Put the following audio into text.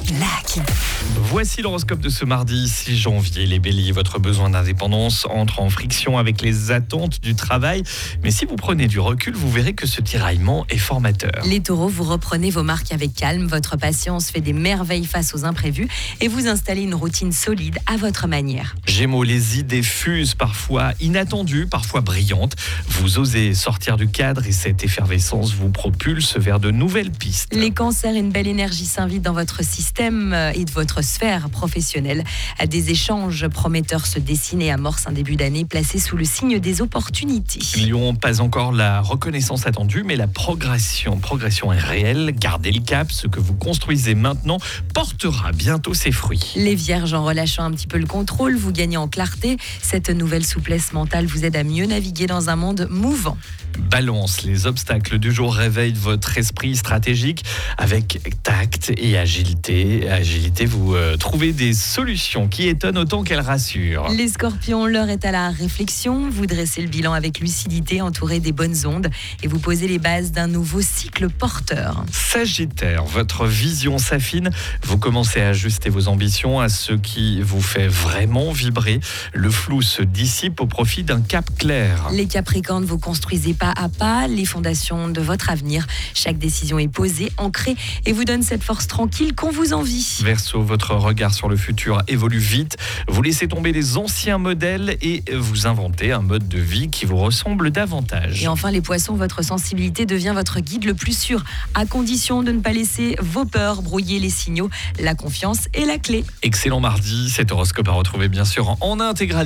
claque. Voici l'horoscope de ce mardi 6 janvier. Les béliers, votre besoin d'indépendance entre en friction avec les attentes du travail. Mais si vous prenez du recul, vous verrez que ce tiraillement est formateur. Les taureaux, vous reprenez vos marques avec calme. Votre patience fait des merveilles face aux imprévus et vous installez une routine solide à votre manière. Gémeaux, les idées fusent, parfois inattendues, parfois brillantes. Vous osez sortir du cadre et cette effervescence vous propulse vers de nouvelles pistes. Les cancers, une belle énergie s'invite dans votre système et de votre sphère professionnelle. Des échanges prometteurs se dessinent et amorcent un début d'année placé sous le signe des opportunités. Lion, pas encore la reconnaissance attendue, mais la progression est réelle. Gardez le cap, ce que vous construisez maintenant portera bientôt ses fruits. Les vierges, en relâchant un petit peu le contrôle, vous gagnez en clarté. Cette nouvelle souplesse mentale vous aide à mieux naviguer dans un monde mouvant. Balance, les obstacles du jour réveillent votre esprit stratégique avec tact et agilité. Vous trouvez des solutions qui étonnent autant qu'elles rassurent. Les scorpions, l'heure est à la réflexion. Vous dressez le bilan avec lucidité, entouré des bonnes ondes et vous posez les bases d'un nouveau cycle porteur. Sagittaire, votre vision s'affine. Vous commencez à ajuster vos ambitions à ce qui vous fait vraiment vibrer. Le flou se dissipe au profit d'un cap clair. Les capricornes, vous construisez pas à pas les fondations de votre avenir. Chaque décision est posée, ancrée et vous donne cette force tranquille qu'on vous envie. Verseau, votre regard sur le futur évolue vite. Vous laissez tomber les anciens modèles et vous inventez un mode de vie qui vous ressemble davantage. Et enfin les poissons, votre sensibilité devient votre guide le plus sûr, à condition de ne pas laisser vos peurs brouiller les signaux. La confiance est la clé. Excellent mardi, cet horoscope à retrouver bien sûr en intégralité